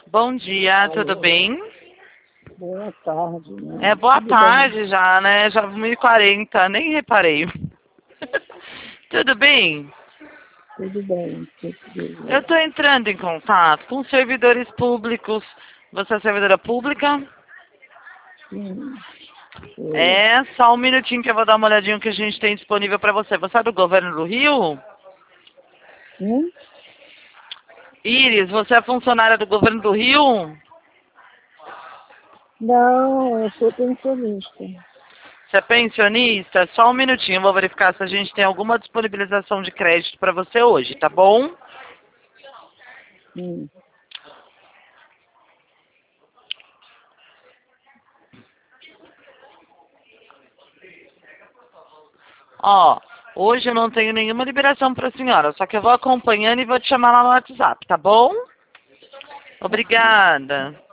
Bom dia, tudo Alô, bem? boa tarde, né? É boa Tudo bem? tarde já, né? Já 1h40, nem reparei. Tudo bem? Tudo bem, que Eu dizer. estou entrando em contato com servidores públicos. Você é servidora pública? Sim, eu, É, só um minutinho que eu vou dar uma olhadinha no que a gente tem disponível para você. Você é do governo do Rio? sim? Iris, você é funcionária do governo do Rio? Não, eu sou pensionista. Você é pensionista? Só um minutinho, eu vou verificar se a gente tem alguma disponibilização de crédito para você hoje, tá bom? Sim. Ó, hoje eu não tenho nenhuma liberação para a senhora, só que eu vou acompanhando e vou te chamar lá no WhatsApp, tá bom? Ok. Obrigada.